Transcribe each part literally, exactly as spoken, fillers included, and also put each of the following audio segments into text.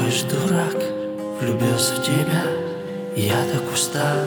Какой ж дурак влюбился в тебя, я так устал.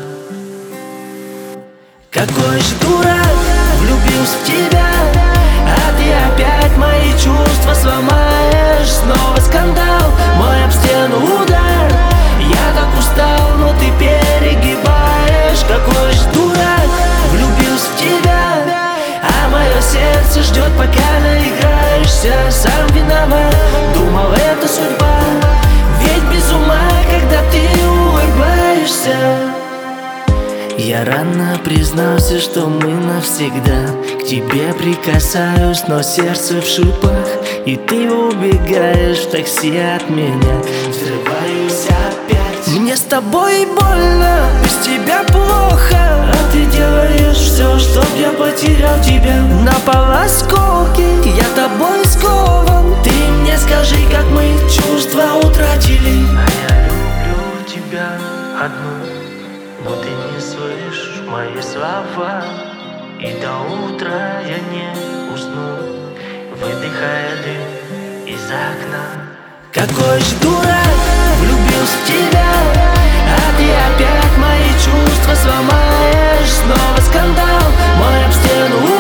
Какой ж дурак влюбился в тебя, а ты опять мои чувства сломаешь. Снова скандал, мой об стену удар. Я так устал, но ты перегибаешь. Какой ж дурак влюбился в тебя, а мое сердце ждет, пока наиграешься. Сам виноват, думал, это судьба, ведь без ума, когда ты улыбаешься. Я рано признался, что мы навсегда. К тебе прикасаюсь, но сердце в шипах, и ты убегаешь в такси от меня. Взрываюсь опять. Мне с тобой больно, без тебя плохо, а ты делаешь все, чтоб я потерял тебя. На пол осколки, я тобой скован. Ты мне скажи, как мы чувства утратили. А я люблю тебя одну, но ты не слышишь мои слова, и до утра я не усну, выдыхая дым из окна. Какой ж дурак влюбился в тебя, а ты опять мои чувства сломаешь. Снова скандал, мой об стену